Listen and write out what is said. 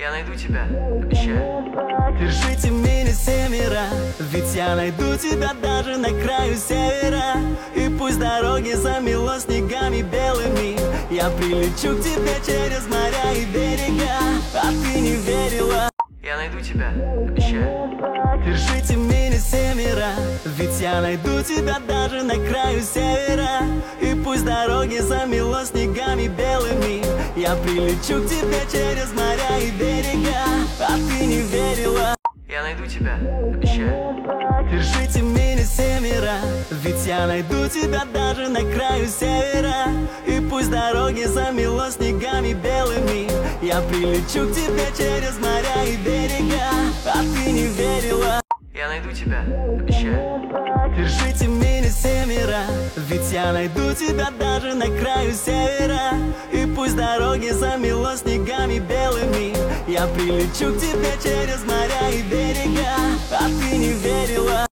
Я найду тебя, обещаю. Держите меня семеро, ведь я найду тебя даже на краю севера. И пусть дороги замело снегами белыми, я прилечу к тебе через моря и берега. А ты не верила. Я найду тебя, обещаю. Держите меня семеро, ведь я найду тебя даже на краю севера. И пусть дороги замело снегами белыми, я прилечу к тебе через моря и берега. А ты не верила. Я найду тебя, обещаю. Держите меня семеро, ведь я найду тебя даже на краю севера. И пусть дороги замело снегами белыми, я прилечу к тебе через моря и берега. А ты не верила. Я найду тебя, обещаю. Держите меня семеро, ведь я найду тебя даже на краю севера. И пусть дороги замело снегами белыми, я прилечу к тебе через моря и берега. А ты